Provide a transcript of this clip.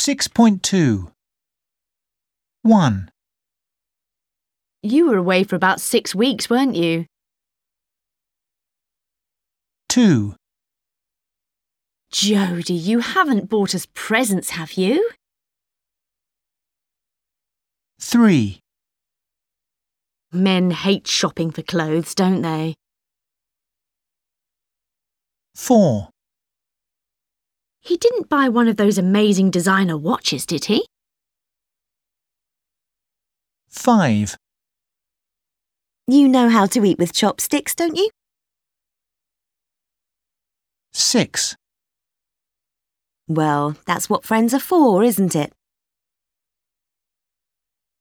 6.2 1, You were away for about 6 weeks, weren't you? 2, Jody, you haven't bought us presents, have you? 3, Men hate shopping for clothes, don't they? 4, He didn't buy one of those amazing designer watches, did he? 5, You know how to eat with chopsticks, don't you? 6. Well, that's what friends are for, isn't it?